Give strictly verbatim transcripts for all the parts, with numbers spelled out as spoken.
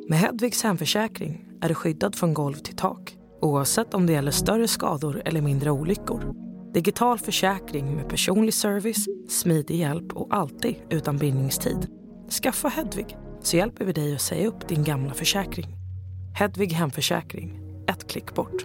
Med Hedvigs hemförsäkring är du skyddad från golv till tak, oavsett om det gäller större skador eller mindre olyckor. Digital försäkring med personlig service, smidig hjälp och alltid utan bindningstid. Skaffa Hedvig så hjälper vi dig att säga upp din gamla försäkring. Hedvig hemförsäkring, ett klick bort.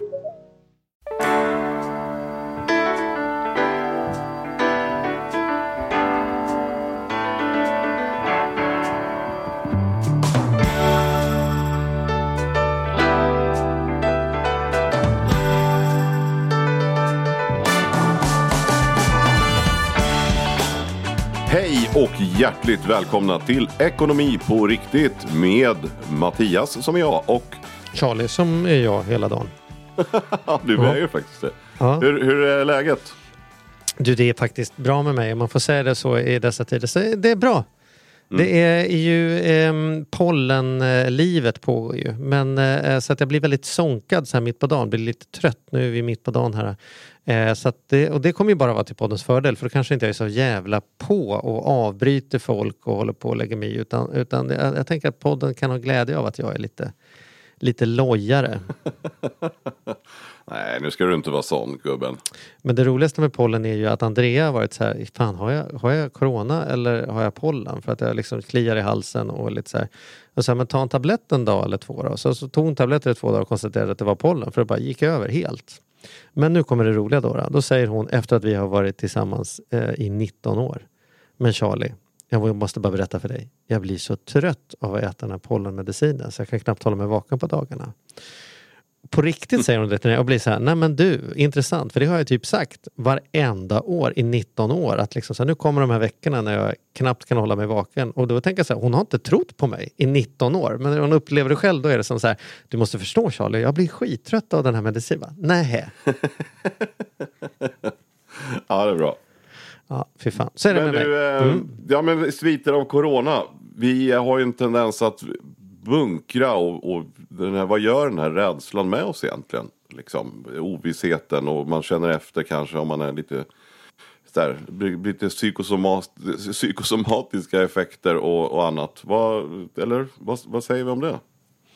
Hej och hjärtligt välkomna till Ekonomi på riktigt med Mattias som är jag och Charlie som är jag hela dagen. Du är ja. ju faktiskt det. Ja. Hur, hur är läget? Du, det är faktiskt bra med mig. Om man får säga det så i dessa tider. Så det är bra. Mm. Det är ju eh, pollenlivet pågår ju. Men eh, så att jag blir väldigt sonkad så här mitt på dagen. Blir lite trött. Nu är vi mitt på dagen här. Eh, så att det, och det kommer ju bara vara till poddens fördel. För då kanske inte jag är så jävla på och avbryter folk och håller på att lägga mig. Utan, utan jag, jag tänker att podden kan ha glädje av att jag är lite, lite lojare. Nej, nu ska du inte vara sån, gubben. Men det roligaste med pollen är ju att Andrea har varit så här, fan, har jag, har jag corona eller har jag pollen? För att jag liksom kliar i halsen och lite så här. Och så här, men ta en tablett en dag eller två då. Så, så tog hon tabletter i två dagar och konstaterade att det var pollen. För det bara gick över helt. Men nu kommer det roliga då. Då, då säger hon efter att vi har varit tillsammans eh, i nitton år. Men Charlie, jag måste bara berätta för dig. Jag blir så trött av att äta den här pollenmedicinen. Så jag kan knappt hålla mig vaken på dagarna. På riktigt säger hon det till mig och blir så här, nej men du, intressant. För det har jag typ sagt varenda år i nitton år. Att liksom så här, nu kommer de här veckorna när jag knappt kan hålla mig vaken. Och då tänker jag så här, hon har inte trott på mig i nitton år. Men när hon upplever det själv, då är det som så här, du måste förstå Charlie, jag blir skittrött av den här medicinen. Nej. Ja, det är bra. Ja, fy fan. Så är det men med du, mig. Mm. Ja, men sviter av corona. Vi har ju en tendens att bunkra och, och den här, vad gör den här rädslan med oss egentligen? Liksom ovissheten och man känner efter kanske om man är lite där, lite psykosomat, psykosomatiska effekter och, och annat. Vad, eller vad, vad säger vi om det?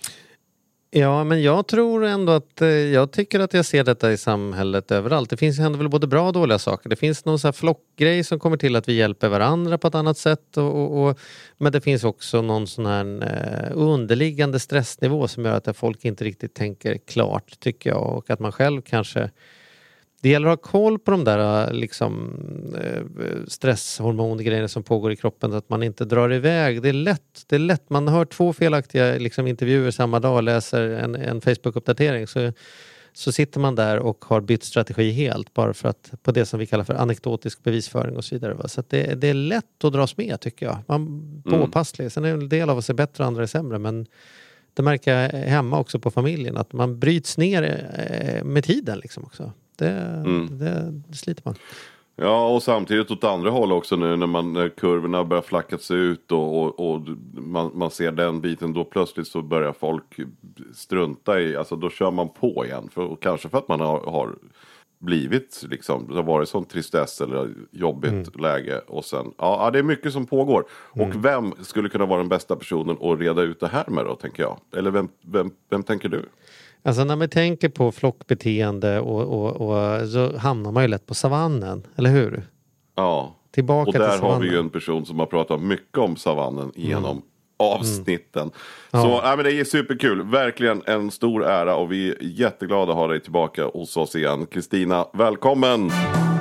Ja, men jag tror ändå att eh, jag tycker att jag ser detta i samhället överallt. Det finns händer väl både bra och dåliga saker. Det finns någon så här flockgrej som kommer till att vi hjälper varandra på ett annat sätt. Och, och, och, men det finns också någon sån här eh, underliggande stressnivå som gör att folk inte riktigt tänker klart, tycker jag. Och att man själv kanske... Det gäller att ha koll på de där liksom, stresshormongrejerna som pågår i kroppen så att man inte drar iväg. Det är lätt. Det är lätt. Man hör två felaktiga liksom, intervjuer samma dag och läser en, en Facebook-uppdatering så, så sitter man där och har bytt strategi helt bara för att på det som vi kallar för anekdotisk bevisföring och så vidare. Va? Så att det, det är lätt att dras med, tycker jag. Man påpasslig. Mm. Sen är en del av oss är bättre och andra är sämre, men det märker jag hemma också på familjen att man bryts ner med tiden liksom också. Det, mm. det, det sliter man. Ja, och samtidigt åt andra håll också nu när, man, när kurvorna börjar flacka sig ut och, och, och man, man ser den biten, då plötsligt så börjar folk strunta i, alltså då kör man på igen. För, och kanske för att man har, har blivit liksom, det har varit sån tristess eller jobbigt mm. läge och sen, ja det är mycket som pågår. Mm. Och vem skulle kunna vara den bästa personen att reda ut det här med då, tänker jag? Eller vem, vem, vem tänker du? Alltså när man tänker på flockbeteende och, och, och så hamnar man ju lätt på savannen, eller hur? Ja, tillbaka och där till har vi ju en person som har pratat mycket om savannen genom mm. avsnitten. Mm. Så ja. ja, men det är superkul, verkligen en stor ära och vi är jätteglada att ha dig tillbaka hos oss igen. Kristina, välkommen!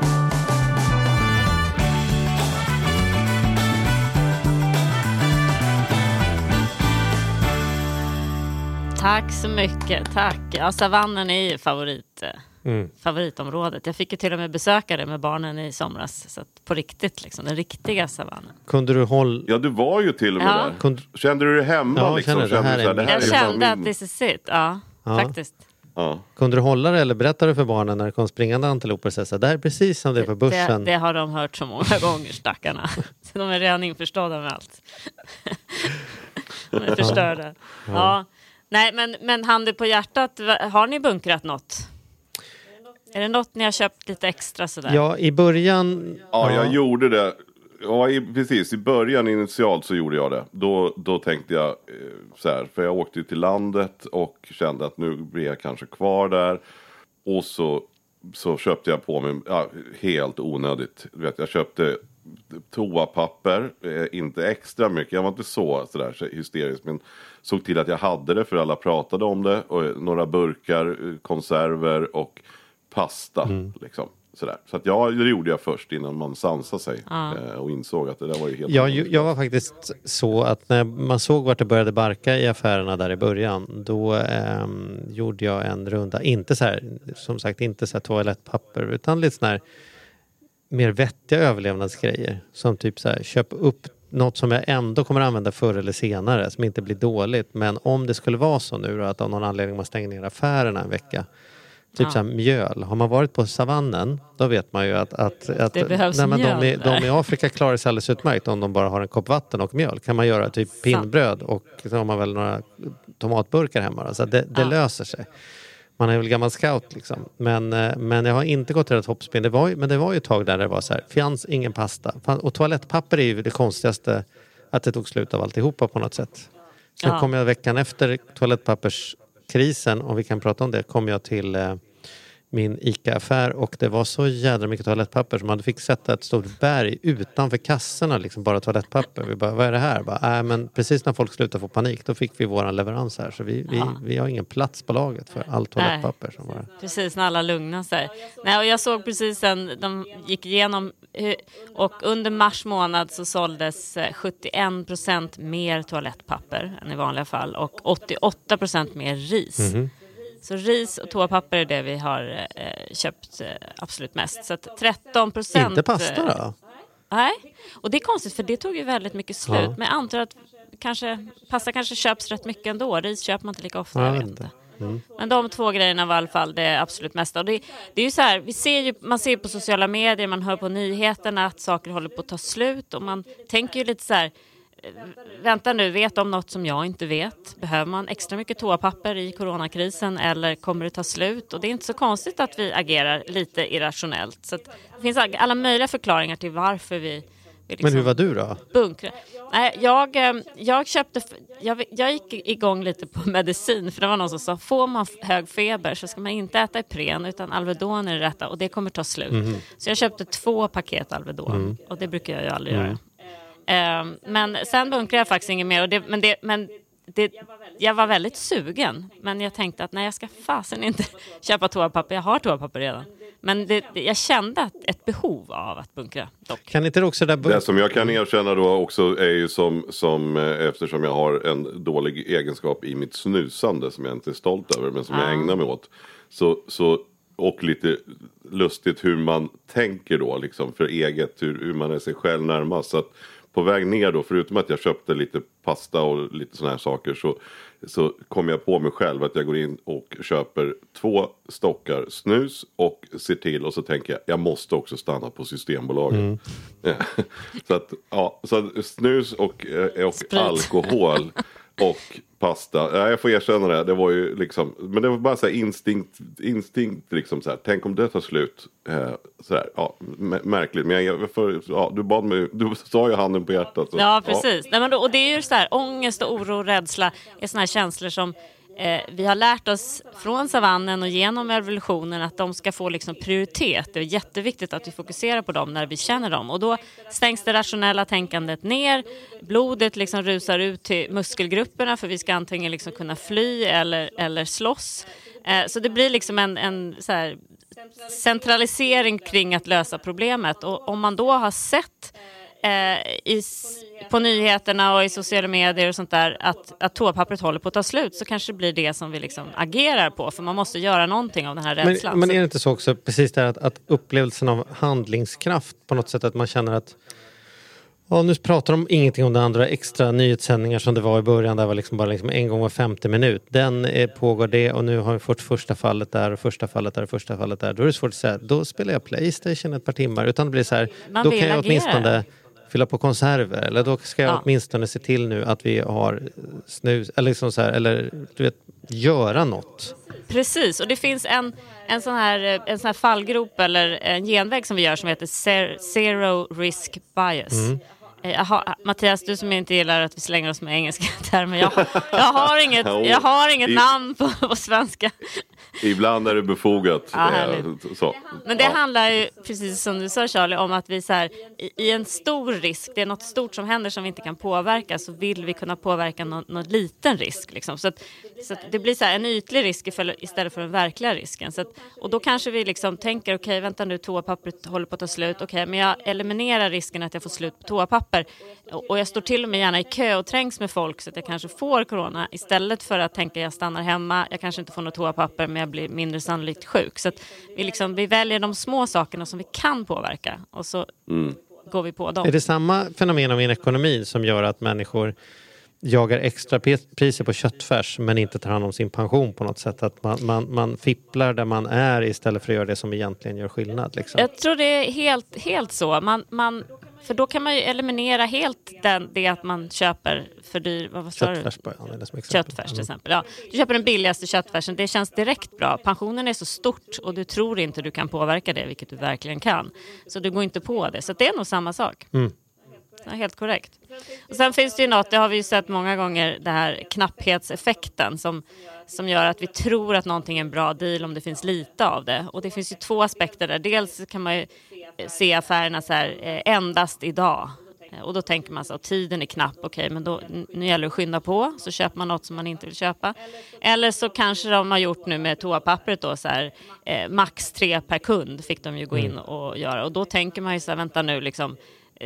Tack så mycket, tack. Ja, savannen är ju favorit, mm. favoritområdet. Jag fick ju till och med besöka det med barnen i somras. Så att på riktigt, liksom, den riktiga savannen. Kunde du hålla... Ja, du var ju till och med ja. där. Kände du dig hemma? Ja, liksom? kände det här kände är... det här jag är kände min... att this is it, ja, ja. faktiskt. Ja. Kunde du hålla det eller berättade du för barnen när det kom springande antiloper? Så det här är precis som det är på börsen. Det, det har de hört så många gånger, stackarna. Så de är redan införstådda med allt. De är förstörda. Ja. ja. ja. Nej, men, men handen på hjärtat, har ni bunkrat något? Är det något ni har köpt lite extra sådär? Ja, i början... Ja, jag ja. gjorde det ja, i, precis. I början initialt så gjorde jag det. Då, då tänkte jag eh, så här, för jag åkte till landet och kände att nu blir jag kanske kvar där. Och så, så köpte jag på mig, ja, helt onödigt. Du vet, jag köpte toapapper, eh, inte extra mycket. Jag var inte så, så där, hysterisk, men såg till att jag hade det, för alla pratade om det. Och några burkar, konserver och pasta, mm. liksom. Sådär. Så att ja, det gjorde jag först innan man sansade sig ja. eh, och insåg att det där var ju helt... Ja, jag, jag var faktiskt så att när man såg vart det började barka i affärerna där i början, då eh, gjorde jag en runda, inte så här, som sagt, inte så här toalettpapper, utan lite sån här mer vettiga överlevnadsgrejer, som typ så här, köp upp något som jag ändå kommer att använda förr eller senare, som inte blir dåligt, men om det skulle vara så nu då, att av någon anledning man stänger ner affärerna en vecka, typ ja. så här mjöl. Har man varit på savannen, då vet man ju att, att, att det behövs nej, men mjöl. De, i, de i Afrika klarar sig alldeles utmärkt om de bara har en kopp vatten och mjöl. Kan man göra typ pinnbröd, och så har man väl några tomatburkar hemma. Så det, det ja. löser sig. Man är väl gammal scout liksom. Men, men jag har inte gått till ett hoppspinn. Det var, men det var ju ett tag där det var så här, fanns ingen pasta. Och toalettpapper är ju det konstigaste, att det tog slut av alltihopa på något sätt. Sen ja. kom jag veckan efter toalettpapperskrisen, om vi kan prata om det, kom jag till eh, min ICA-affär, och det var så jädra mycket toalettpapper som man fick sätta ett stort berg utanför kassorna, liksom bara toalettpapper. Vi bara, vad är det här? Bara, äh, men precis när folk slutade få panik, då fick vi våran leverans här, så vi, vi, ja. vi har ingen plats på laget för allt toalettpapper. Som var... Precis, när alla lugnar sig. Nej, och jag såg precis en, de gick igenom, och under mars månad så såldes sjuttioen procent mer toalettpapper än i vanliga fall, och åttioåtta procent mer ris. Mm-hmm. Så ris och toapapper är det vi har eh, köpt eh, absolut mest. Så att tretton procent... Inte pasta då? Eh, nej, och det är konstigt, för det tog ju väldigt mycket slut. Ja. Men jag antar att kanske, pasta kanske köps rätt mycket ändå. Ris köper man inte lika ofta, ja, jag vet inte. Mm. Men de två grejerna var i alla fall det absolut mesta. Och det, det är ju så här, vi ser ju, man ser på sociala medier, man hör på nyheterna att saker håller på att ta slut. Och man tänker ju lite så här... Vänta nu, vet om något som jag inte vet? Behöver man extra mycket toapapper i coronakrisen, eller kommer det ta slut? Och det är inte så konstigt att vi agerar lite irrationellt. Så att det finns alla möjliga förklaringar till varför vi... vi liksom Men hur var du då? Bunkra. Nej, jag, jag köpte... Jag, jag gick igång lite på medicin, för det var någon som sa, får man hög feber så ska man inte äta Ipren, utan Alvedon är det rätta, och det kommer ta slut. Mm. Så jag köpte två paket Alvedon, mm. och det brukar jag ju aldrig mm. göra. Uh, men sen bunkrade jag faktiskt inget mer, och det, men, det, men det, jag var väldigt sugen, men jag tänkte att nej, jag ska fasen inte köpa toapapper, jag har toapapper redan. Men det, det, jag kände ett behov av att bunkra dock. Kan inte det också där bunk- det som jag kan erkänna då också är ju som, som eftersom jag har en dålig egenskap i mitt snusande som jag inte är stolt över, men som ah. jag ägnar mig åt, så, så och lite lustigt hur man tänker då liksom för eget, hur, hur man är sig själv närmast. Så att på väg ner då, förutom att jag köpte lite pasta och lite såna här saker, så, så kom jag på mig själv att jag går in och köper två stockar snus och ser till, och så tänker jag, jag måste också stanna på Systembolaget. Mm. så att, ja, så snus och, och alkohol och pasta. Ja, jag får erkänna det. Det var ju liksom, men det var bara så här instinkt, instinkt liksom så här. Tänk om det tar slut. Eh, så här, ja, m- märkligt. Men jag, för, ja, du bad mig, du sa ju handen på hjärtat. Så, ja, precis. Ja. Nej, men då, och det är ju så här, ångest och oro och rädsla är såna här känslor som eh, vi har lärt oss från savannen och genom evolutionen att de ska få liksom prioritet. Det är jätteviktigt att vi fokuserar på dem när vi känner dem. Och då stängs det rationella tänkandet ner. Blodet liksom rusar ut till muskelgrupperna, för vi ska antingen liksom kunna fly eller, eller slåss. Eh, så det blir liksom en, en så här centralisering kring att lösa problemet. Och om man då har sett eh, i, på nyheterna och i sociala medier och sånt där att, att toapappret håller på att ta slut, så kanske det blir det som vi liksom agerar på, för man måste göra någonting av den här rädslan. Men, men är det inte så också precis det att, att upplevelsen av handlingskraft på något sätt, att man känner att ja, nu pratar de ingenting om det andra extra nyhetssändningar som det var i början, där var liksom bara liksom en gång var femtio minut. Den är, pågår det, och nu har vi fått första fallet där och första fallet där och första fallet där. Då är det svårt att säga, då spelar jag PlayStation ett par timmar, utan det blir så här, man då kan jag åtminstone fylla på konserver, eller då ska jag ja. åtminstone se till nu att vi har snus, eller liksom så här, eller du vet, göra något. Precis, och det finns en, en, sån här, en sån här fallgrop eller en genväg som vi gör som heter zer- Zero Risk Bias. Mm. Har, Mattias, du som inte gillar att vi slänger oss med engelska termer, jag, jag har inget, jag har inget namn på, på svenska. Ibland är det befogat. Ja, det, så. Men det ja. handlar ju, precis som du sa Charlie, om att vi så här, i, i en stor risk, det är något stort som händer som vi inte kan påverka, så vill vi kunna påverka någon, någon liten risk. Liksom. Så, att, så att det blir så här en ytlig risk istället för den verkliga risken. Så att, och då kanske vi liksom tänker, okej okay, vänta nu, toapappret håller på att ta slut, okej okay, men jag eliminerar risken att jag får slut på toapapper. Och jag står till och med gärna i kö och trängs med folk så att jag kanske får corona istället för att tänka jag stannar hemma, jag kanske inte får något toapapper men jag blir mindre sannolikt sjuk. Så att vi, liksom, vi väljer de små sakerna som vi kan påverka och så mm. går vi på dem. Är det samma fenomen av en ekonomi som gör att människor jagar extra priser på köttfärs men inte tar hand om sin pension på något sätt? Att man, man, man fipplar där man är istället för att göra det som egentligen gör skillnad? Liksom. Jag tror det är helt, helt så. Man... man För då kan man ju eliminera helt den, det att man köper för dyr... Vad sa köttfärs du? Bara, ja, som köttfärs till exempel. Ja, du köper den billigaste köttfärsen. Det känns direkt bra. Pensionen är så stort och du tror inte du kan påverka det, vilket du verkligen kan. Så du går inte på det. Så det är nog samma sak. Mm. Det är helt korrekt. Och sen finns det ju något, det har vi ju sett många gånger, det här knapphetseffekten som, som gör att vi tror att någonting är en bra deal om det finns lite av det. Och det finns ju två aspekter där. Dels kan man ju se affärerna så här, eh, endast idag. Och då tänker man så att tiden är knapp, okej, okay, men då, nu gäller det att skynda på, så köper man något som man inte vill köpa. Eller så kanske de har gjort nu med toapappret då så här, eh, max tre per kund fick de ju gå in och göra. Och då tänker man ju så här, vänta nu liksom,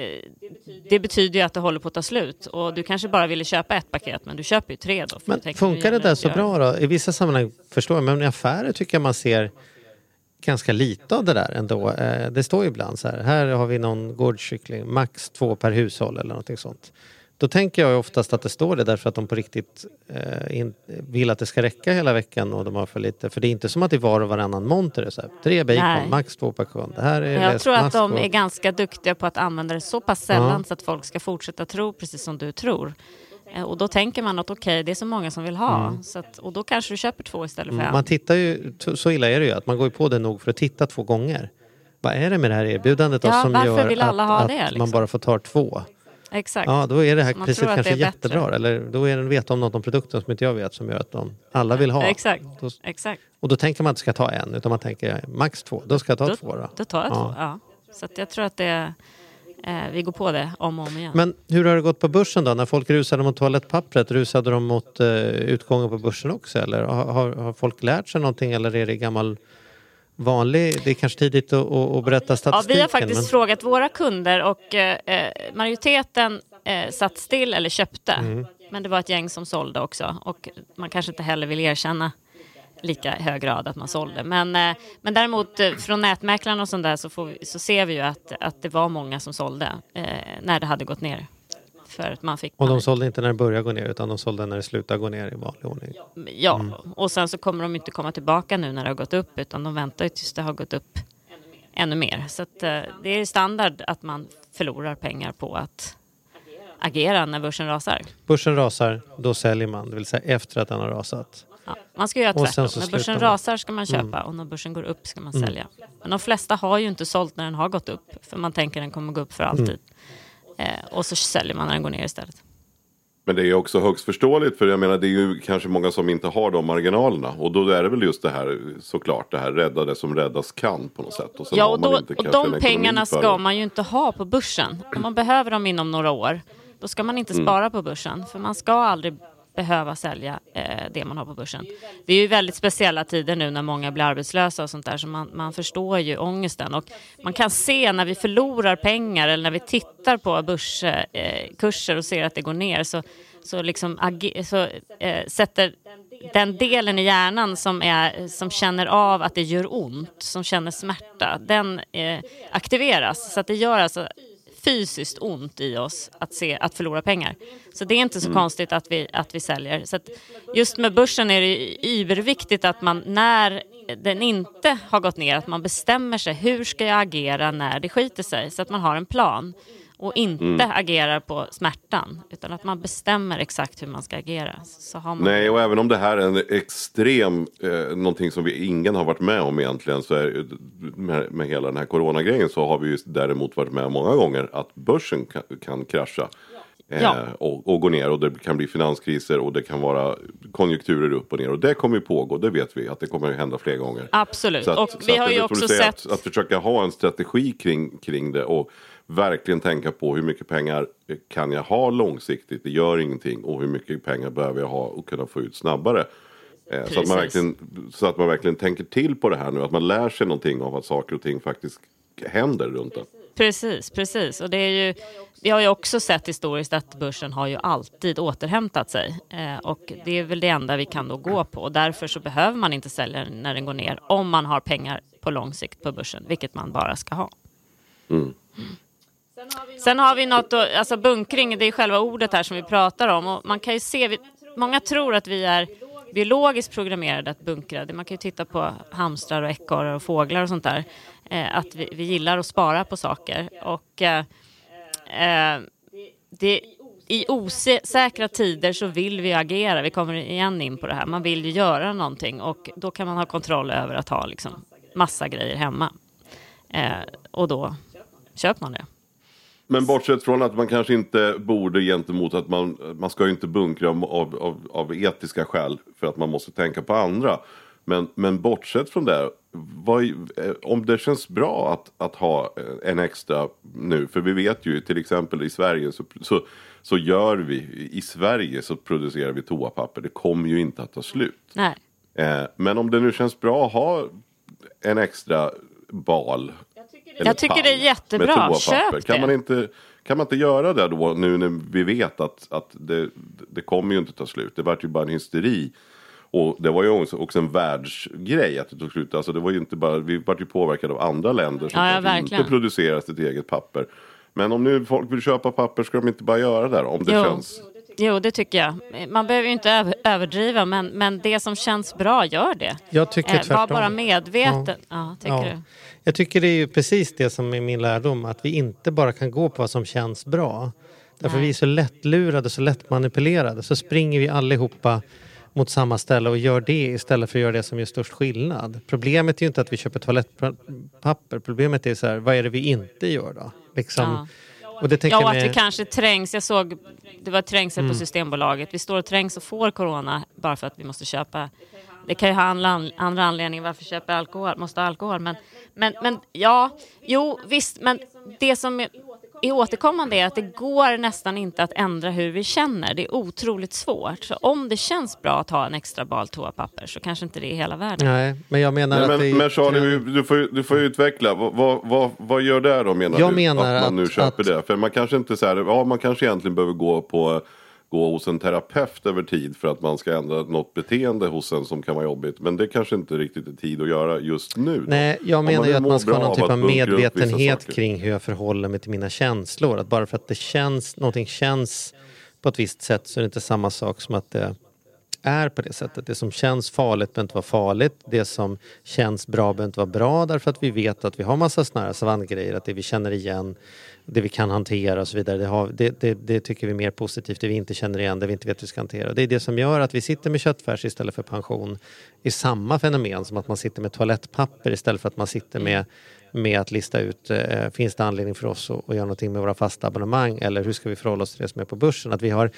det betyder ju att det håller på att ta slut. Och du kanske bara ville köpa ett paket, men du köper ju tre då. Men funkar det där så bra då? I vissa sammanhang förstår jag, men i affärer tycker jag man ser ganska lite av det där ändå. Det står ju ibland så här, här har vi någon gårdskyckling, max två per hushåll eller någonting sånt. Då tänker jag oftast att det står det därför att de på riktigt eh, in, vill att det ska räcka hela veckan och de har för lite. För det är inte som att det var och varannan monter är så här, tre bacon, Nej. max två per kund. Det här är jag tror att de och... är ganska duktiga på att använda det så pass sällan ja. så att folk ska fortsätta tro precis som du tror. Eh, och då tänker man att okej, okay, det är så många som vill ha. Mm. Så att, och då kanske du köper två istället för en. Man tittar ju, så illa är det ju att man går ju på det nog för att titta två gånger. Vad är det med det här erbjudandet ja, som gör vill alla att, ha att det, liksom? man bara får ta två? Exakt. Ja, då är det här priset kanske det jättebra. bättre. Eller då är det veta om något om produkten som inte jag vet som gör att de alla vill ha. Exakt. Då, Exakt. Och då tänker man att ska ta en, utan man tänker max två. Då ska jag ta då, två då. Då tar jag ja. två, ja. Så att jag tror att det, eh, vi går på det om och om igen. Men hur har det gått på börsen då? När folk rusade mot toalettpappret, rusade de mot eh, utgången på börsen också? Eller har, har, har folk lärt sig någonting eller är det gammal... vanlig, det är kanske tidigt att, att berätta statistiken. Ja, vi har faktiskt men... frågat våra kunder och eh, majoriteten eh, satt still eller köpte. Mm. Men det var ett gäng som sålde också och man kanske inte heller vill erkänna lika hög grad att man sålde. Men, eh, men däremot eh, från nätmäklarna och sånt där så, får vi, så ser vi ju att, att det var många som sålde eh, när det hade gått ner. För att man fick och de sålde inte när det började gå ner utan de sålde när det slutade gå ner i vanlig ordning. Ja, mm. och sen så kommer de inte komma tillbaka nu när det har gått upp utan de väntar ju tills det har gått upp ännu mer. Så att, eh, det är standard att man förlorar pengar på att agera när börsen rasar. Börsen rasar, då säljer man, det vill säga efter att den har rasat. Ja, man ska göra tvärtom. När börsen man... rasar ska man köpa mm. och när börsen går upp ska man mm. sälja. Men de flesta har ju inte sålt när den har gått upp för man tänker att den kommer gå upp för alltid. Mm. Eh, och så säljer man när den går ner istället. Men det är också högst förståeligt för jag menar det är ju kanske många som inte har de marginalerna. Och då är det väl just det här såklart det här rädda det som räddas kan på något sätt. Och ja och, då, och de pengarna ska man ju inte ha på börsen. Om man behöver dem inom några år då ska man inte spara mm. på börsen. För man ska aldrig behöva sälja eh, det man har på börsen. Det är ju väldigt speciella tider nu när många blir arbetslösa och sånt där så man, man förstår ju ångesten och man kan se när vi förlorar pengar eller när vi tittar på börskurser eh, och ser att det går ner så, så, liksom ag- så eh, sätter den delen i hjärnan som, är, som känner av att det gör ont, som känner smärta, den eh, aktiveras så att det gör alltså fysiskt ont i oss att se att förlora pengar. Så det är inte så mm. konstigt att vi att vi säljer. Så att just med börsen är det yberviktigt att man när den inte har gått ner att man bestämmer sig hur ska jag agera när det skiter sig så att man har en plan. och inte mm. agerar på smärtan, utan att man bestämmer exakt hur man ska agera. Så har man... Nej, och även om det här är en extrem, eh, någonting som vi ingen har varit med om egentligen, så är med, med hela den här coronagrejen, så har vi ju däremot varit med många gånger att börsen kan, kan krascha. Ja. Eh, och, och gå ner, och det kan bli finanskriser och det kan vara konjunkturer upp och ner, och det kommer ju pågå, det vet vi att det kommer att hända fler gånger. Absolut, att, och vi har ju också sett att, att försöka ha en strategi kring, kring det och verkligen tänka på hur mycket pengar kan jag ha långsiktigt, det gör ingenting, och hur mycket pengar behöver jag ha och kunna få ut snabbare. Eh, så, att man verkligen, så att man verkligen tänker till på det här nu, att man lär sig någonting av att saker och ting faktiskt händer runt det. Precis, precis. Och det är ju, vi har ju också sett historiskt att börsen har ju alltid återhämtat sig. Eh, och det är väl det enda vi kan då gå på. Och därför så behöver man inte sälja när den går ner om man har pengar på lång sikt på börsen, vilket man bara ska ha. Mm. Mm. Sen har vi något, då, alltså bunkring, det är själva ordet här som vi pratar om. Och man kan ju se, vi, många tror att vi är biologiskt programmerade att bunkra. Man kan ju titta på hamstrar och ekorrar och fåglar och sånt där. Eh, att vi, vi gillar att spara på saker. Och eh, eh, det, i osäkra tider så vill vi agera. Vi kommer igen in på det här. Man vill ju göra någonting, och då kan man ha kontroll över att ha liksom massa grejer hemma. Eh, och då köper man det. Men bortsett från att man kanske inte borde gentemot att man, man ska ju inte bunkra av, av, av etiska skäl för att man måste tänka på andra. Men, men bortsett från det, vad, om det känns bra att, att ha en extra nu, för vi vet ju till exempel i Sverige så, så, så gör vi, i Sverige så producerar vi toapapper, det kommer ju inte att ta slut. Nej. Eh, men om det nu känns bra att ha en extra bal. Jag tycker det är jättebra, köp det. Kan man inte, kan man inte göra det då nu när vi vet att, att det, det kommer ju inte ta slut. Det var ju bara en hysteri. Och det var ju också en världsgrej att det tog slut. Alltså det var ju inte bara, vi var ju påverkade av andra länder som ja, ja, inte producerar sitt eget papper. Men om nu folk vill köpa papper, ska de inte bara göra det om det jo. känns... Jo, det tycker jag. Man behöver ju inte överdriva, men, men det som känns bra, gör det. Jag tycker tvärtom. Var bara medveten. Ja. Ja, tycker ja. du? Jag tycker det är ju precis det som är min lärdom, att vi inte bara kan gå på vad som känns bra. Därför Nej. vi är så lättlurade, så lätt manipulerade. Så springer vi allihopa mot samma ställe och gör det istället för att göra det som gör störst skillnad. Problemet är ju inte att vi köper toalettpapper. Problemet är så här, vad är det vi inte gör då? Liksom... Ja. Och det ja, och med... att vi kanske trängs. Jag såg, det var trängsel mm. på Systembolaget. Vi står och trängs och får corona bara för att vi måste köpa. Det kan ju ha andra, andra anledningar varför köper alkohol, måste ha alkohol. Men, men, men ja, jo visst, men det som är, är återkommande är att det går nästan inte att ändra hur vi känner. Det är otroligt svårt. Så om det känns bra att ha en extra bal toapapper så kanske inte det är hela världen. Nej, men jag menar Nej, att men, det... Men Charlie, du får, du får utveckla. Vad, vad, vad, vad gör det då, menar jag du? Menar att man nu att, köper att... det. För man kanske inte så här, ja man kanske egentligen behöver gå på... gå hos en terapeut över tid för att man ska ändra något beteende hos en som kan vara jobbigt. Men det kanske inte riktigt är tid att göra just nu. Då. Nej, jag menar ju att man ska ha någon typ av medvetenhet kring hur jag förhåller mig till mina känslor. Att bara för att det känns, någonting känns på ett visst sätt så är det inte samma sak som att det är på det sättet. Det som känns farligt behöver inte vara farligt. Det som känns bra behöver inte vara bra, därför att vi vet att vi har massa såna här savanngrejer, att det vi känner igen, det vi kan hantera och så vidare, det, har, det, det, det tycker vi är mer positivt. Det vi inte känner igen, det vi inte vet hur vi ska hantera. Det är det som gör att vi sitter med köttfärs istället för pension i samma fenomen som att man sitter med toalettpapper istället för att man sitter med, med att lista ut, eh, finns det anledning för oss att, att göra någonting med våra fasta abonnemang, eller hur ska vi förhålla oss till det som är på börsen. Att vi har,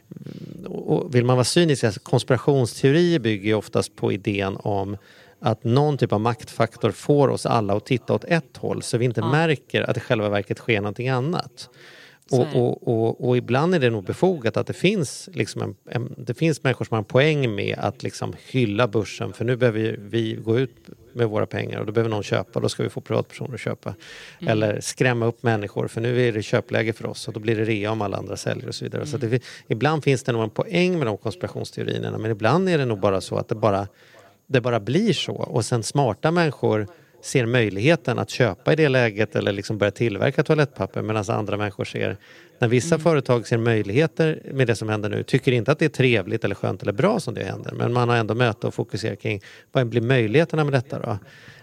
och vill man vara cynisk, alltså konspirationsteorier bygger ju oftast på idén om att någon typ av maktfaktor får oss alla att titta åt ett håll så vi inte ja. märker att det själva verket sker någonting annat. Och, och, och, och ibland är det nog befogat att det finns, liksom en, en, det finns människor som har en poäng med att liksom hylla börsen, för nu behöver vi gå ut med våra pengar och då behöver någon köpa, då ska vi få privatpersoner att köpa. Mm. Eller skrämma upp människor, för nu är det köpläge för oss och då blir det rea om alla andra säljer och så vidare. Mm. Så det, ibland finns det nog en poäng med de konspirationsteorierna, men ibland är det nog bara så att det bara, det bara blir så. Och sen smarta människor ser möjligheten att köpa i det läget eller liksom börja tillverka toalettpapper, medan andra människor ser, när vissa mm. företag ser möjligheter med det som händer nu, tycker inte att det är trevligt eller skönt eller bra som det händer, men man har ändå möte och fokuserar kring vad blir möjligheterna med detta då.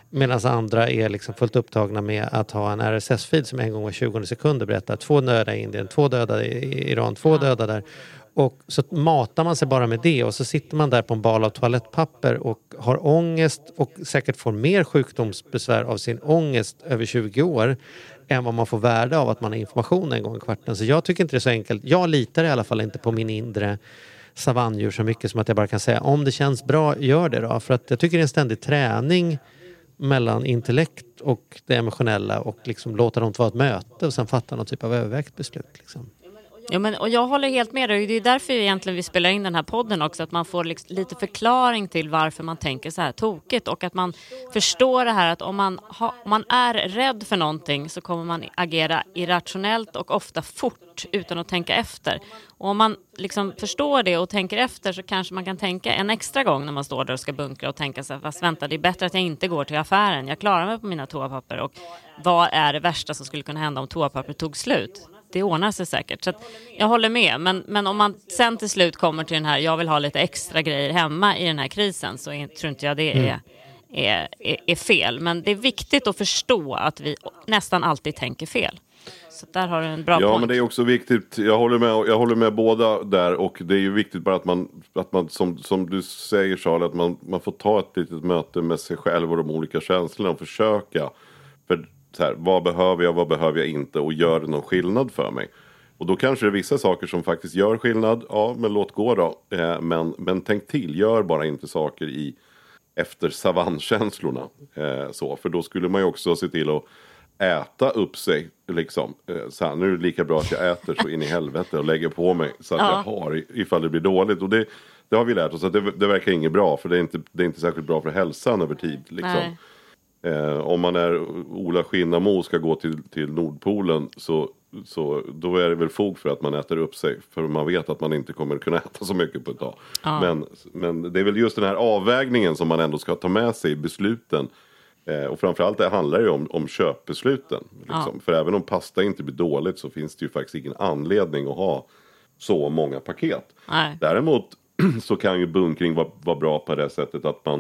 Medan andra är liksom fullt upptagna med att ha en R S S-feed som en gång var tjugo sekunder berättar två döda i Indien, två döda i Iran, två döda där. Och så matar man sig bara med det och så sitter man där på en bal av toalettpapper och har ångest och säkert får mer sjukdomsbesvär av sin ångest över tjugo år än vad man får värde av att man har information en gång i kvarten. Så jag tycker inte det är så enkelt. Jag litar i alla fall inte på min inre savannjur så mycket som att jag bara kan säga om det känns bra, gör det då. För att jag tycker det är en ständig träning mellan intellekt och det emotionella och liksom låta dem vara ett möte och sen fatta någon typ av övervägt beslut liksom. Ja, men, och jag håller helt med dig. Det är därför egentligen vi spelar in den här podden också. Att man får liksom lite förklaring till varför man tänker så här tokigt. Och att man förstår det här att om man, ha, om man är rädd för någonting så kommer man agera irrationellt och ofta fort utan att tänka efter. Och om man liksom förstår det och tänker efter så kanske man kan tänka en extra gång när man står där och ska bunkra och tänka så här, fast vänta, det är bättre att jag inte går till affären. Jag klarar mig på mina toapapper. Och vad är det värsta som skulle kunna hända om toapapper tog slut? Det ordnar sig säkert. Så att jag håller med. Men, men om man sen till slut kommer till den här, jag vill ha lite extra grejer hemma i den här krisen, så är, tror inte jag det är, är, är, är fel. Men det är viktigt att förstå att vi nästan alltid tänker fel. Så där har du en bra ja, point. Ja, men det är också viktigt. Jag håller med, jag håller med båda där. Och det är ju viktigt bara att man, att man som, som du säger Charlie, att man, man får ta ett litet möte med sig själv och de olika känslorna och försöka. För så här, vad behöver jag, vad behöver jag inte och gör det någon skillnad för mig? Och då kanske det är vissa saker som faktiskt gör skillnad. Ja, men låt gå då. Eh, men, men tänk till, gör bara inte saker i efter savannkänslorna. Eh, så, för då skulle man ju också se till att äta upp sig. Liksom. Eh, så här, nu är det lika bra att jag äter så in i helvete och lägger på mig så att ja. jag har ifall det blir dåligt. Och det, det har vi lärt oss att det, det verkar inget bra, för det är, inte, det är inte särskilt bra för hälsan över tid. Liksom. Eh, om man är Ola Skinnamo och ska gå till, till Nordpolen så, så då är det väl fog för att man äter upp sig. För man vet att man inte kommer kunna äta så mycket på ett tag. Ja. Men, men det är väl just den här avvägningen som man ändå ska ta med sig i besluten. Eh, och framförallt det handlar ju om, om köpbesluten. Liksom. Ja. För även om pasta inte blir dåligt så finns det ju faktiskt ingen anledning att ha så många paket. Nej. Däremot så kan ju bunkring vara, vara bra på det sättet att man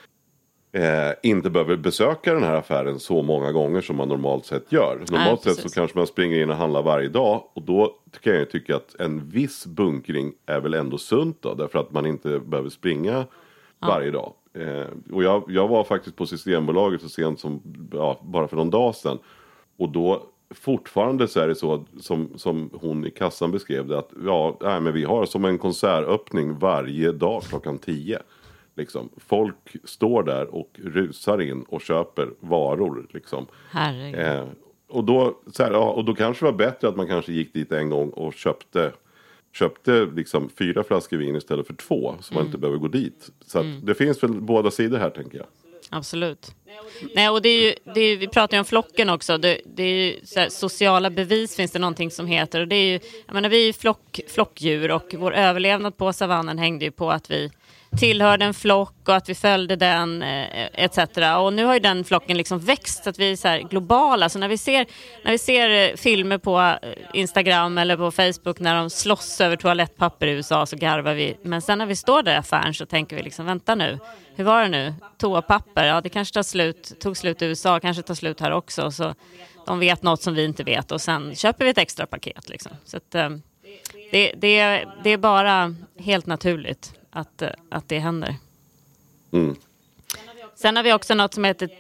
Eh, inte behöver besöka den här affären så många gånger som man normalt sett gör. Normalt Nej, sett så kanske man springer in och handlar varje dag. Och då kan jag tycka att en viss bunkring är väl ändå sunt då. Därför att man inte behöver springa ja. varje dag. Eh, och jag, jag var faktiskt på Systembolaget så sent som ja, bara för någon dag sedan. Och då fortfarande så är det så som, som hon i kassan beskrev det. Att ja, nej, men vi har som en konsertöppning varje dag klockan tio. Liksom. Folk står där och rusar in och köper varor. Liksom. Eh, och, då, så här, ja, och då kanske det var bättre att man kanske gick dit en gång och köpte, köpte liksom fyra flaskor vin istället för två. Så mm. man inte behöver gå dit. Så att mm. det finns väl båda sidor här, tänker jag. Absolut. Nej, och det är ju, det är, vi pratar ju om flocken också. Det, det är ju så här, sociala bevis finns det någonting som heter. Och det är ju, jag menar, vi är ju flock, flockdjur och vår överlevnad på savannen hängde ju på att vi tillhörde en flock och att vi följde den et cetera. Och nu har ju den flocken liksom växt så att vi är så här globala. Så när vi ser när vi ser filmer på Instagram eller på Facebook när de slåss över toalettpapper i U S A så garvar vi. Men sen när vi står där i affären så tänker vi liksom, vänta nu, hur var det nu? Toapapper, ja det kanske tar slut, tog slut i U S A, kanske tar slut här också. Så de vet något som vi inte vet och sen köper vi ett extra paket liksom. Så att, det, det, det är bara helt naturligt att, att det händer. Mm. Sen har vi också något som heter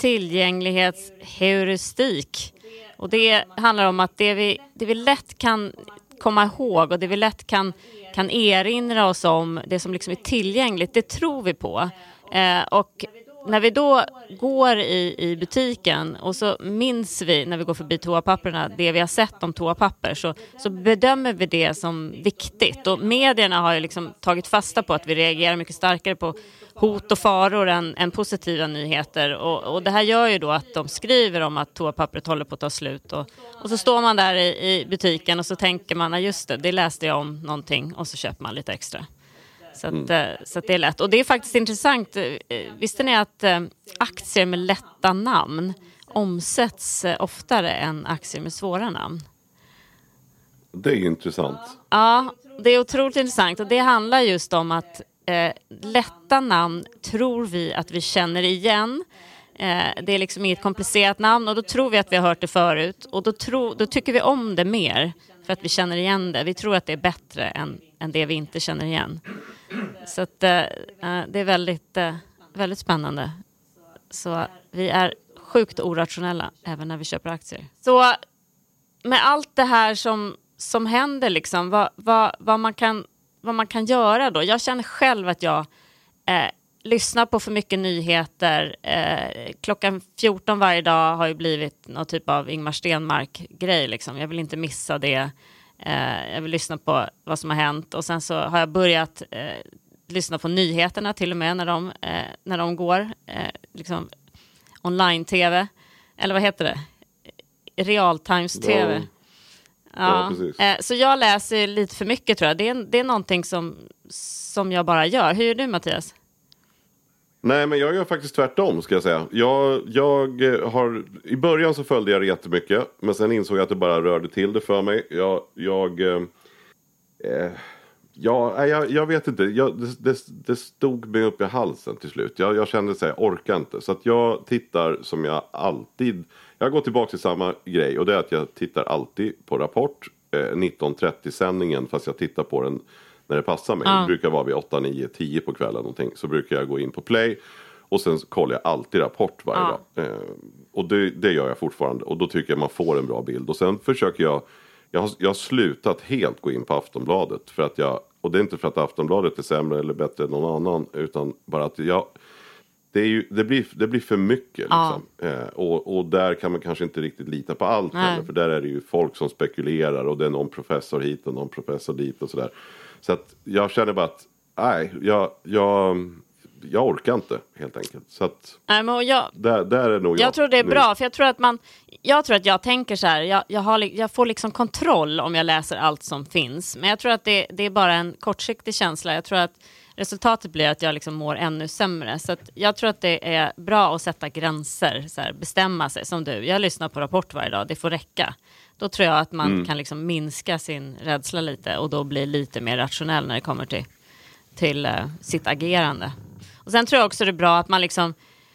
tillgänglighetsheuristik. Och det handlar om att det vi, det vi lätt kan komma ihåg och det vi lätt kan, kan erinra oss om, det som liksom är tillgängligt, det tror vi på. Eh, och när vi då går i, i butiken och så minns vi när vi går förbi toapapperna det vi har sett om toapapper, så, så bedömer vi det som viktigt. Och medierna har ju liksom tagit fasta på att vi reagerar mycket starkare på hot och faror än, än positiva nyheter. Och, och det här gör ju då att de skriver om att toapappret håller på att ta slut. Och, och så står man där i, i butiken och så tänker man, ja just det, det läste jag om någonting, och så köper man lite extra. Så att, mm. så att det är lätt. Och det är faktiskt intressant. Visste ni att aktier med lätta namn omsätts oftare än aktier med svåra namn? Det är intressant. Ja, det är otroligt intressant. Och det handlar just om att eh, lätta namn tror vi att vi känner igen. Eh, det är liksom inget komplicerat namn och då tror vi att vi har hört det förut. Och då, tro, då tycker vi om det mer för att vi känner igen det. Vi tror att det är bättre än, än det vi inte känner igen. Så att, eh, det är väldigt, eh, väldigt spännande. Så vi är sjukt orationella även när vi köper aktier. Så med allt det här som, som händer, liksom, vad, vad, vad, man kan, vad man kan göra då. Jag känner själv att jag eh, lyssnar på för mycket nyheter. Eh, klockan fjorton varje dag har ju blivit någon typ av Ingmar Stenmark-grej. Liksom. Jag vill inte missa det. Eh, jag vill lyssna på vad som har hänt. Och sen så har jag börjat eh, lyssna på nyheterna till och med när de, eh, när de går. Eh, liksom online-tv. Eller vad heter det? Realtimes-tv. Ja, ja, eh, så jag läser lite för mycket, tror jag. Det är, det är någonting som, som jag bara gör. Hur är du, Mattias? Nej, men jag gör faktiskt tvärtom, ska jag säga. Jag, jag har, i början så följde jag jättemycket. Men sen insåg jag att det bara rörde till det för mig. Jag, jag, eh, ja, jag, jag vet inte. Jag, det, det, det stod mig upp i halsen till slut. Jag, jag kände så här, jag orkar inte. Så att jag tittar som jag alltid... Jag går tillbaka till samma grej. Och det är att jag tittar alltid på Rapport. Eh, nitton trettio-sändningen, fast jag tittar på den när det passar mig. Ja. Det brukar vara vid åtta, nio, tio på kvällen någonting. Så brukar jag gå in på Play. Och sen kollar jag alltid Rapport varje Ja. dag. Eh, och det, det gör jag fortfarande. Och då tycker jag man får en bra bild. Och sen försöker jag... Jag har, jag har slutat helt gå in på Aftonbladet. För att jag, och det är inte för att Aftonbladet är sämre eller bättre än någon annan. Utan bara att jag... Det, är ju, det, blir, det blir för mycket. Liksom. Ja. Eh, och, och där kan man kanske inte riktigt lita på allt heller. För där är det ju folk som spekulerar. Och det är någon professor hit och någon professor dit och sådär. Så att jag känner bara att... Nej, jag... jag Jag orkar inte, helt enkelt. Så att Nej, men jag, där, där är nog jag. jag tror det är nu. bra, för jag tror att man, jag tror att jag tänker så här, jag, jag, har, jag får liksom kontroll om jag läser allt som finns. Men jag tror att det, det är bara en kortsiktig känsla. Jag tror att resultatet blir att jag liksom mår ännu sämre. Så att jag tror att det är bra att sätta gränser, så här, bestämma sig som du. Jag lyssnar på Rapport varje dag, det får räcka. Då tror jag att man mm. kan liksom minska sin rädsla lite och då bli lite mer rationell när det kommer till, till uh, sitt agerande. Och sen tror jag också det är bra att man liksom,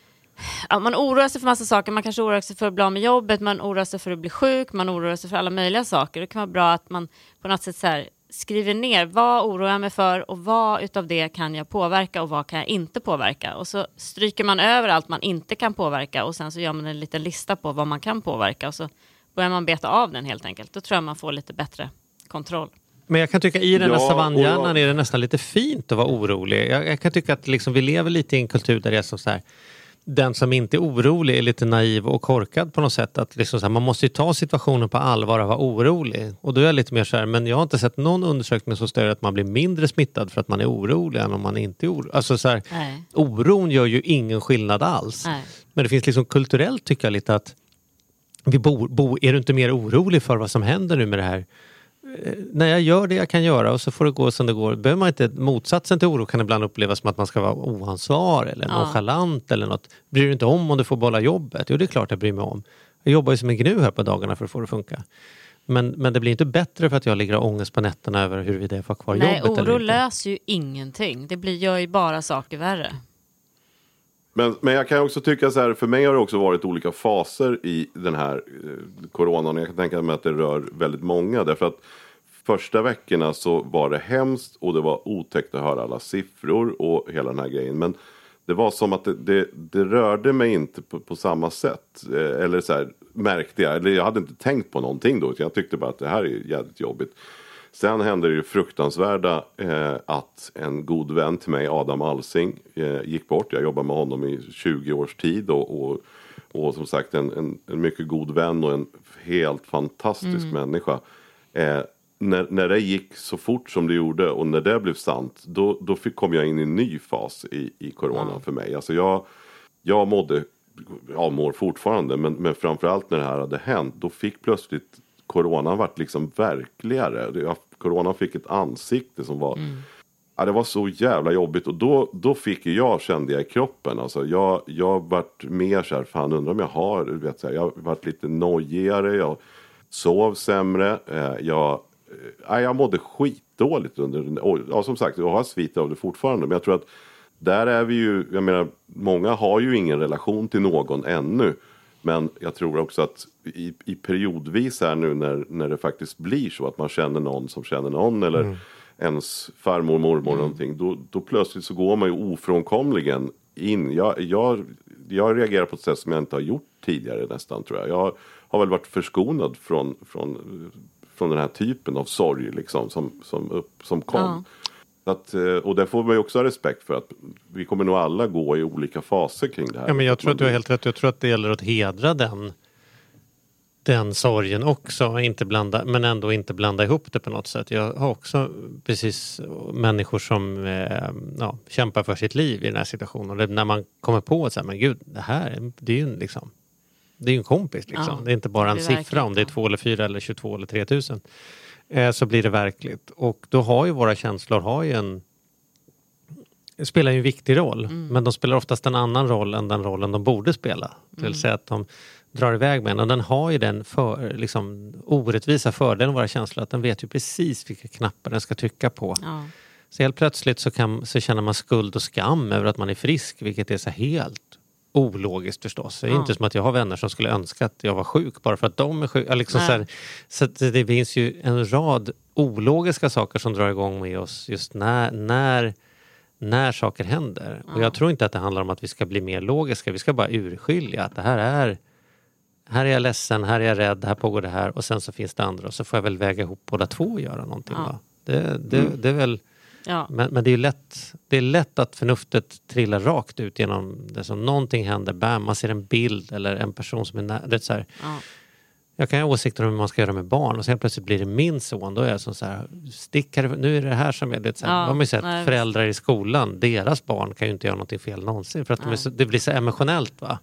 ja, man oroar sig för massa saker. Man kanske oroar sig för att bli av med jobbet, man oroar sig för att bli sjuk, man oroar sig för alla möjliga saker. Det kan vara bra att man på något sätt så här skriver ner, vad oroar jag mig för och vad utav det kan jag påverka och vad kan jag inte påverka. Och så stryker man över allt man inte kan påverka och sen så gör man en liten lista på vad man kan påverka och så börjar man beta av den helt enkelt. Då tror jag man får lite bättre kontroll. Men jag kan tycka i den här Ja, savannhjärnan och- är det nästan lite fint att vara orolig. Jag, jag kan tycka att liksom vi lever lite i en kultur där det är som så här, den som inte är orolig är lite naiv och korkad på något sätt. Att liksom så här, man måste ju ta situationen på allvar och vara orolig. Och då är jag lite mer så här, men jag har inte sett någon undersökning som stöder att man blir mindre smittad för att man är orolig än om man inte är orolig. Alltså så här, Nej. oron gör ju ingen skillnad alls. Nej. Men det finns liksom kulturellt tycker jag lite att vi bor, bo, är du inte mer orolig för vad som händer nu med det här? När jag gör det jag kan göra och så får det gå som det går. Behöver man inte, motsatsen till oro kan ibland upplevas som att man ska vara oansvarig eller Ja. nonchalant eller något. Bryr du inte om om du får behålla jobbet? Jo, det är klart jag bryr mig om. Jag jobbar ju som en gnu här på dagarna för att få det att funka. Men, men det blir inte bättre för att jag ligger och ångest på nätterna över huruvida jag får kvar Nej, jobbet eller oro inte. löser ju ingenting. Det blir, gör ju bara saker värre. Men, men jag kan också tycka så här, för mig har det också varit olika faser i den här eh, coronan. Jag kan tänka mig att det rör väldigt många. Därför att första veckorna så var det hemskt och det var otäckt att höra alla siffror och hela den här grejen. Men det var som att det, det, det rörde mig inte på, på samma sätt. Eh, eller så här märkte jag, eller jag hade inte tänkt på någonting då. Jag tyckte bara att det här är jävligt jobbigt. Sen hände det ju fruktansvärda eh, att en god vän till mig, Adam Alsing, eh, gick bort. Jag jobbade med honom i tjugo års tid och, och, och som sagt en, en, en mycket god vän och en helt fantastisk mm. människa. Eh, när, när det gick så fort som det gjorde och när det blev sant, då, då fick, kom jag in i en ny fas i, i corona mm. för mig. Alltså jag, jag mådde, jag mår fortfarande, men, men framförallt när det här hade hänt, då fick plötsligt coronan varit liksom verkligare. Corona fick ett ansikte som var... Mm. Ja, det var så jävla jobbigt. Och då, då fick jag, kände jag i kroppen. Alltså jag, jag vart mer så här, fan undrar om jag har... Vet så här, jag vart lite nojigare. Jag sov sämre. Jag, ja, jag mådde skitdåligt under... Och, ja, som sagt, jag har svit av det fortfarande. Men jag tror att där är vi ju, jag menar, många har ju ingen relation till någon ännu. Men jag tror också att i, i periodvis här nu när, när det faktiskt blir så att man känner någon som känner någon eller mm. ens farmor, mormor mm. någonting. Då, då plötsligt så går man ju ofrånkomligen in. Jag, jag, jag reagerar på ett sätt som jag inte har gjort tidigare nästan, tror jag. Jag har väl varit förskonad från, från, från den här typen av sorg liksom, som, som, upp, som kom. Ja. Att, och där får man ju också ha respekt för att vi kommer nog alla gå i olika faser kring det här. Ja, men jag tror att du har helt rätt. Jag tror att det gäller att hedra den, den sorgen också, inte blanda, men ändå inte blanda ihop det på något sätt. Jag har också precis människor som eh, ja, kämpar för sitt liv i den här situationen. Och när man kommer på att säga, men gud, det här det är ju liksom, det är ju en kompis liksom. Ja, det är inte bara en siffra om det är två eller fyra eller tjugotvå eller tre tusen. Så blir det verkligt. Och då har ju våra känslor har ju en, spelar ju en viktig roll. Mm. Men de spelar oftast en annan roll än den rollen de borde spela. Det vill mm. säga att de drar iväg med en. Och den har ju den för, liksom, orättvisa fördelen av våra känslor. Att den vet ju precis vilka knappar den ska trycka på. Ja. Så helt plötsligt så, kan, så känner man skuld och skam över att man är frisk. Vilket är så helt ologiskt förstås. Det är ja. inte som att jag har vänner som skulle önska att jag var sjuk bara för att de är sjuka. Liksom så här, så det finns ju en rad ologiska saker som drar igång med oss just när, när, när saker händer. Ja. Och jag tror inte att det handlar om att vi ska bli mer logiska. Vi ska bara urskilja att det här är här är jag ledsen, här är jag rädd, här pågår det här och sen så finns det andra och så får jag väl väga ihop båda två och göra någonting. Ja. Det, det, mm. det är väl Ja. Men, men det är lätt det är lätt att förnuftet trillar rakt ut genom det som någonting händer, bam, man ser en bild eller en person som är nä- det är så här, ja. Jag kan ha åsikter om hur man ska göra med barn och sen plötsligt blir det min son, då är jag som så här, stickar, nu är det här som är det så här, ja, har man ju sett nej. Föräldrar i skolan, deras barn kan ju inte göra någonting fel någonsin för att de är så, det blir så emotionellt va.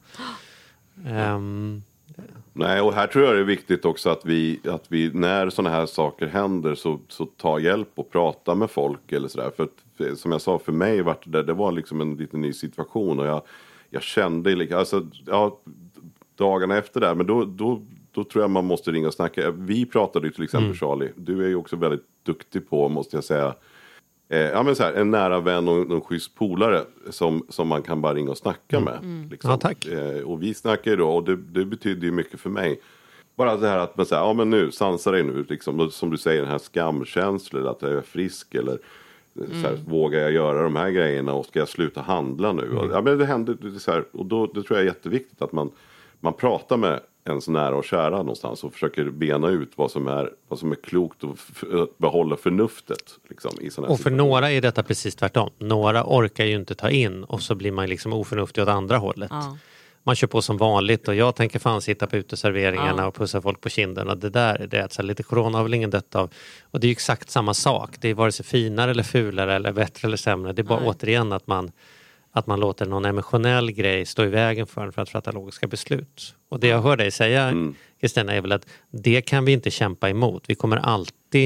Um, Nej, och här tror jag det är viktigt också att vi, att vi när sådana här saker händer så, så ta hjälp och prata med folk eller sådär. För att, som jag sa, för mig var det, det var liksom en liten ny situation och jag, jag kände, alltså, ja, dagarna efter det, men då, då, då tror jag man måste ringa och snacka. Vi pratade ju till exempel, mm. Charlie, du är ju också väldigt duktig på, måste jag säga, Eh, ja, men så här, en nära vän och en schysst polare som, som man kan bara ringa och snacka mm. med. Mm. Liksom. Ja, tack. Eh, och vi snackar ju då, och det, det betyder ju mycket för mig. Bara det här att man säger, ja men nu, sansa dig nu. Liksom, som du säger, den här skamkänslan, att jag är frisk eller mm. så här, vågar jag göra de här grejerna och ska jag sluta handla nu? Mm. Och, ja, men det händer, det så här, och då det tror jag är jätteviktigt att man, man pratar med ens nära och kära någonstans och försöker bena ut vad som är, vad som är klokt och f- behålla förnuftet liksom, i sådana här och för situationer. Några är detta precis tvärtom. Några orkar ju inte ta in och så blir man liksom oförnuftig åt andra hållet. Ja. Man kör på som vanligt och jag tänker fan sitta på uteserveringarna ja. och pussa folk på kinderna. Det där det är så här, lite corona har väl ingen dött av. Och det är ju exakt samma sak. Det är vare sig finare eller fulare eller bättre eller sämre. Det är bara Nej. återigen att man att man låter någon emotionell grej stå i vägen för en för att fatta logiska beslut. Och det jag hör dig säga, Kristina, mm. är väl att det kan vi inte kämpa emot. Vi kommer alltid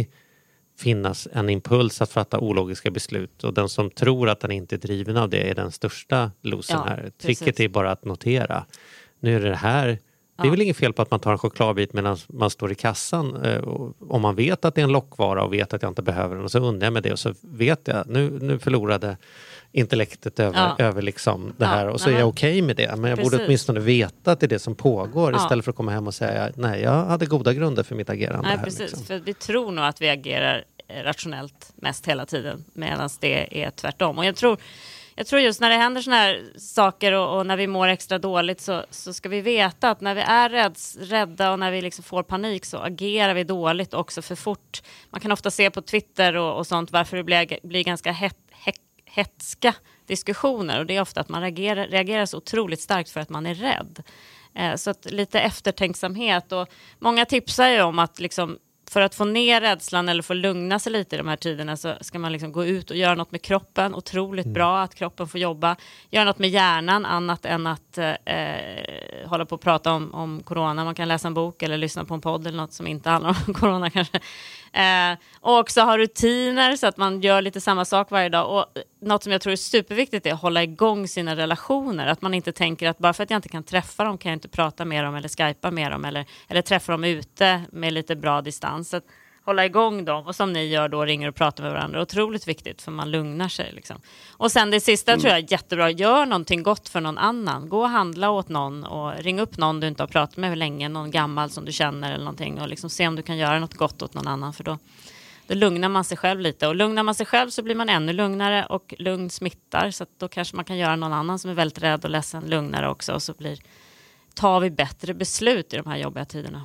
finnas en impuls att fatta ologiska beslut. Och den som tror att den inte är driven av det är den största losen ja, här. Tricket är bara att notera. Nu är det här... Det är ja. väl inget fel på att man tar en chokladbit medan man står i kassan. Eh, om man vet att det är en lockvara och vet att jag inte behöver den. Och så undrar jag med det och så vet jag, nu, nu förlorade intellektet över, ja. över liksom det här. Och så är jag okej okay med det. Men jag Precis. borde åtminstone veta att det är det som pågår. Ja. Istället för att komma hem och säga, nej jag hade goda grunder för mitt agerande. Nej, här, precis. Liksom. För vi tror nog att vi agerar rationellt mest hela tiden. Medan det är tvärtom. Och jag tror... Jag tror just när det händer såna här saker och, och när vi mår extra dåligt så, så ska vi veta att när vi är rädds, rädda och när vi liksom får panik så agerar vi dåligt också för fort. Man kan ofta se på Twitter och, och sånt varför det blir, blir ganska het, het, hetska diskussioner och det är ofta att man reagerar, reagerar så otroligt starkt för att man är rädd. Eh, så att lite eftertänksamhet och många tipsar ju om att liksom för att få ner rädslan eller få lugna sig lite i de här tiderna så ska man liksom gå ut och göra något med kroppen. Otroligt mm. bra att kroppen får jobba. Göra något med hjärnan annat än att eh, hålla på och prata om, om corona. Man kan läsa en bok eller lyssna på en podd eller något som inte handlar om corona kanske. Eh, och också ha rutiner så att man gör lite samma sak varje dag. Och något som jag tror är superviktigt är att hålla igång sina relationer. Att man inte tänker att bara för att jag inte kan träffa dem kan jag inte prata med dem eller skypa med dem eller, eller träffa dem ute med lite bra distans. Att hålla igång dem. Och som ni gör då, ringer och pratar med varandra. Otroligt viktigt, för man lugnar sig. Liksom. Och sen det sista mm. tror jag är jättebra. Gör någonting gott för någon annan. Gå och handla åt någon. Och ring upp någon du inte har pratat med länge. Någon gammal som du känner eller någonting. Och liksom se om du kan göra något gott åt någon annan. För då, då lugnar man sig själv lite. Och lugnar man sig själv så blir man ännu lugnare. Och lugn smittar. Så att då kanske man kan göra någon annan som är väldigt rädd och ledsen lugnare också. Och så blir, tar vi bättre beslut i de här jobbiga tiderna.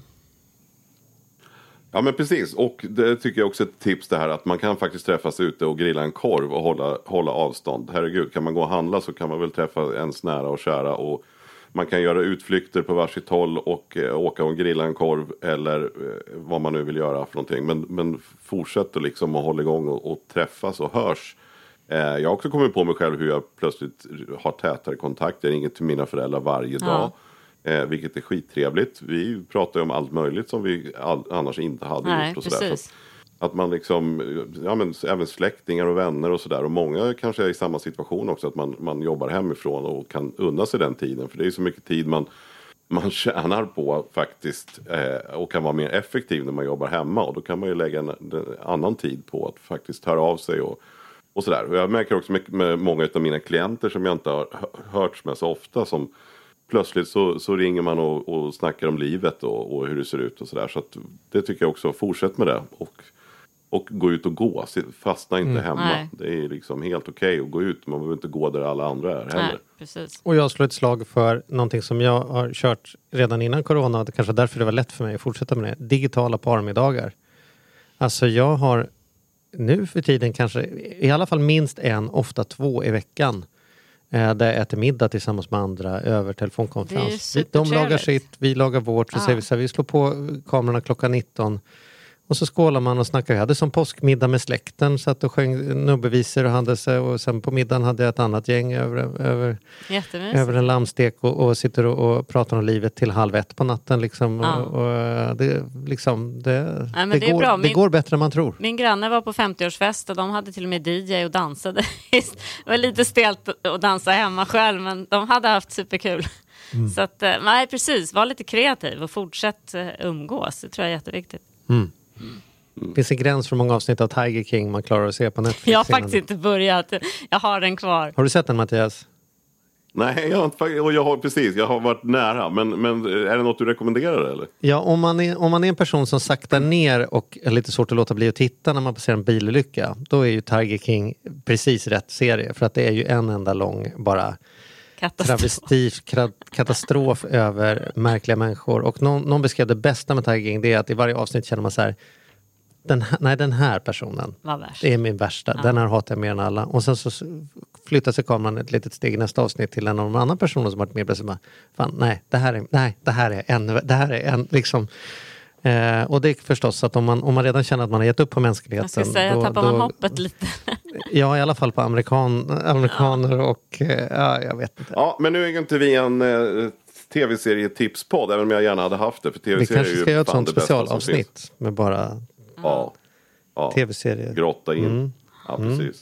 Ja men precis, och det tycker jag också är ett tips det här att man kan faktiskt träffas ute och grilla en korv och hålla, hålla avstånd. Herregud, kan man gå och handla så kan man väl träffa ens nära och kära och man kan göra utflykter på varsitt håll och eh, åka och grilla en korv eller eh, vad man nu vill göra för någonting. Men, men fortsätt att liksom att hålla igång och, och träffas och hörs. Eh, jag har också kommit på mig själv hur jag plötsligt har tätare kontakt. Jag ringer till mina föräldrar varje ja. dag. Eh, vilket är skittrevligt. Vi pratar ju om allt möjligt som vi all, annars inte hade Nej, gjort. Och sådär. Så att, att man liksom, ja men även släktingar och vänner och sådär. Och många kanske är i samma situation också. Att man, man jobbar hemifrån och kan unna sig den tiden. För det är ju så mycket tid man, man tjänar på faktiskt. Eh, och kan vara mer effektiv när man jobbar hemma. Och då kan man ju lägga en, en annan tid på att faktiskt höra av sig och Och sådär. Och jag märker också med, med många av mina klienter som jag inte har hört med så ofta som plötsligt så, så ringer man och, och snackar om livet och, och hur det ser ut och sådär. Så att det tycker jag också, fortsätt med det. Och, och gå ut och gå. Fastna inte mm, hemma. Nej. Det är liksom helt okej okay att gå ut. Man behöver inte gå där alla andra är heller. Nej, precis. Och jag slår ett slag för någonting som jag har kört redan innan corona. Det kanske därför det var lätt för mig att fortsätta med det. Digitala parmiddagar. Alltså jag har nu för tiden kanske i alla fall minst en, ofta två i veckan. Eh, där jag äter middag tillsammans med andra över telefonkonferens. Vi, de lagar sitt, vi lagar vårt. Så ah. säger vi så här, vi slår på kamerorna klockan nitton. Och så skålar man och snackar. Jag hade som påskmiddag med släkten. Satt och sjöng nubbevisor och hade sig. Och sen på middagen hade jag ett annat gäng över, över, över en lammstek. Och, och sitter och, och pratar om livet till halv ett på natten. Liksom. Ja. Och, och det, liksom, det, ja, det, det, går, det min, går bättre än man tror. Min granne var på femtioårsfest. Och de hade till och med D J och dansade. Det var lite stelt att dansa hemma själv. Men de hade haft superkul. Mm. Så att, nej precis. Var lite kreativ och fortsätt umgås. Det tror jag är jätteviktigt. Mm. Mm. Finns en gräns för många avsnitt av Tiger King man klarar att se på Netflix? Jag har faktiskt inte börjat. Jag har den kvar. Har du sett den, Mattias? Nej, jag har inte, och jag har precis, jag har varit nära. Men, men är det något du rekommenderar eller? Ja, om man, är, om man är en person som saktar ner och är lite svårt att låta bli att titta när man passerar en bilolycka, då är ju Tiger King precis rätt serie. För att det är ju en enda lång bara travestiv, katastrof över märkliga människor. Och någon, någon beskrev det bästa med Tiger King, det är att i varje avsnitt känner man så här, den här, nej den här personen det är min värsta, ja. Den här hatar jag mer än alla. Och sen så flyttar sig kameran ett litet steg i nästa avsnitt till en av de andra personer som varit med och bara, fan nej, det här är, nej, det här är en, det här är en liksom. Eh, och det är förstås att om man, om man redan känner att man har gett upp på mänskligheten. Jag ska säga, då, tappar man då, hoppet lite. Ja, i alla fall på amerikan, amerikaner ja. och eh, ja, jag vet inte. Ja, men nu är inte vi en eh, tv-serietipspodd, även om jag gärna hade haft det. För tv-serier vi kanske ska göra ett sånt specialavsnitt med bara ja. Ja. tv-serier. Grotta in. Mm. Ja, precis. Mm.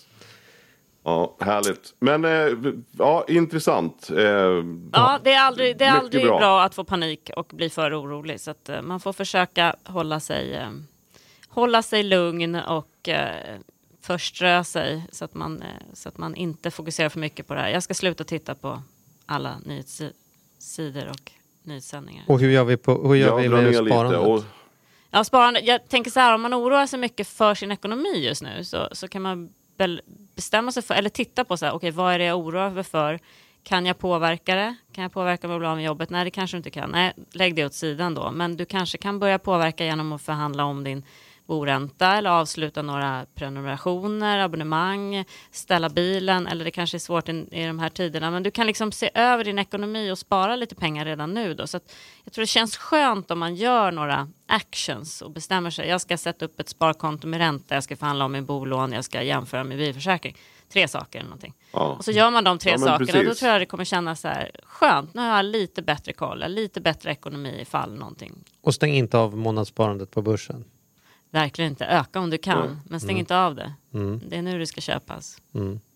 Ja, härligt. Men eh, ja, intressant. Eh, ja, det är aldrig, det är aldrig bra. bra att få panik och bli för orolig. Så att eh, man får försöka hålla sig, eh, hålla sig lugn och eh, förströ sig så att, man, eh, så att man inte fokuserar för mycket på det här. Jag ska sluta titta på alla nyhetssidor och nyhetssändningar. Och hur gör vi, på, hur gör vi med sparandet? Och... Ja, sparande. Jag tänker så här, om man oroar sig mycket för sin ekonomi just nu så, så kan man bestämma sig för, eller titta på så här, okej, okay, vad är det jag oroar mig för? Kan jag påverka det? Kan jag påverka mig att bli av med jobbet? Nej, det kanske du inte kan. Nej, lägg det åt sidan då. Men du kanske kan börja påverka genom att förhandla om din boränta eller avsluta några prenumerationer, abonnemang, ställa bilen, eller det kanske är svårt i, i de här tiderna, men du kan liksom se över din ekonomi och spara lite pengar redan nu då. Så att jag tror det känns skönt om man gör några actions och bestämmer sig. Jag ska sätta upp ett sparkonto med ränta, jag ska förhandla om min bolån, jag ska jämföra med bilförsäkring. Tre saker eller någonting. Ja. Och så gör man de tre ja, sakerna, precis. Då tror jag det kommer kännas så här skönt. Nu har jag lite bättre koll, lite bättre ekonomi ifall någonting. Och stäng inte av månadssparandet på börsen. Verkligen inte. Öka om du kan. Mm. Men stäng mm. inte av det. Mm. Det är nu det ska köpas. Mm. Det,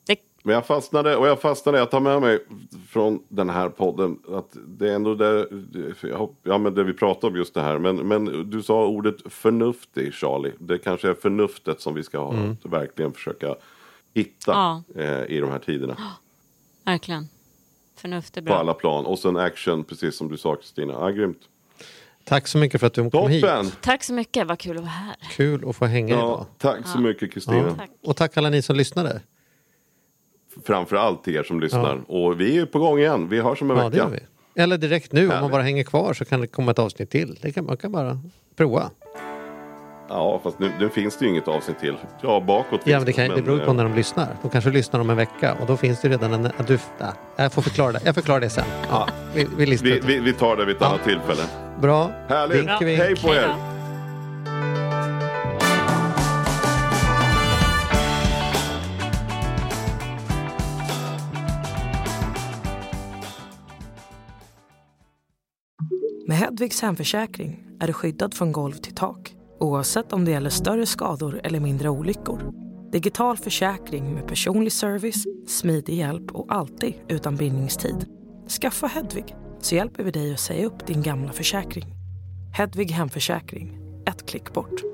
Men jag fastnade, och jag fastnade, jag tar med mig från den här podden att det är ändå det, ja, men det vi pratar om just det här. Men, men du sa ordet förnuftig, Charlie. Det kanske är förnuftet som vi ska ha, mm. att verkligen försöka hitta ja. eh, i de här tiderna. Ja, verkligen. Förnuft är bra. På alla plan. Och sen action, precis som du sa, Kristina. Ja, grymt. Tack så mycket för att du kom hit. Tack så mycket, vad kul att vara här. Kul att få hänga ja, idag. Tack så ja. mycket, Kristina. Ja. Och tack alla ni som lyssnade. Framförallt er som lyssnar. Ja. Och vi är på gång igen. Vi hörs om en ja, vecka. Det gör vi. Eller direkt nu, Härligt. Om man bara hänger kvar så kan det komma ett avsnitt till. Det kan, man kan bara prova. Ja, fast nu, nu finns det ju inget avsnitt till. Ja, bakåt. Ja, men det, kan, men, det beror på när de lyssnar. De kanske lyssnar om en vecka och då finns det redan en... Du, nej, jag får förklara det. Jag förklarar det sen. Ja, vi, vi, vi, vi, vi tar det vid ett ja. annat tillfälle. Bra. Härligt. Vink, vink. Hej på er. Med Hedvigs hemförsäkring är du skyddad från golv till tak, oavsett om det gäller större skador eller mindre olyckor. Digital försäkring med personlig service, smidig hjälp och alltid utan bindningstid. Skaffa Hedvig så hjälper vi dig att säga upp din gamla försäkring. Hedvig hemförsäkring, ett klick bort.